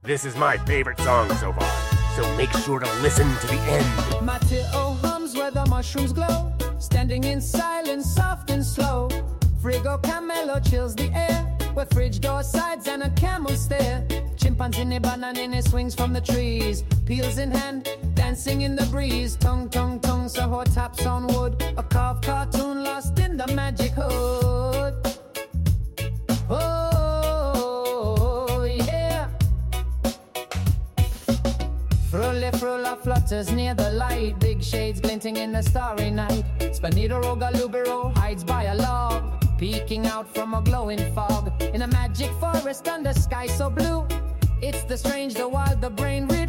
This is my favorite song so far, so make sure to listen to the end. Mateo hums where the mushrooms glow, standing in silence, soft and slow. Frigo Camelo chills the air, where fridge door sides and a camel stare. Chimpanzee banana swings from the trees, peels in hand, dancing in the breeze. Tongue, tongue, tongue, Sahur taps on wood, a carved cartoon lost in the magic hood. Oh, yeah. Frulle, frulla flutters near the light, big shades glinting in the starry night. Spanito Rogalubero hides by a log, peeking out from a glowing fog. In a magic forest under sky so blue, it's the strange, the wild, the brain real.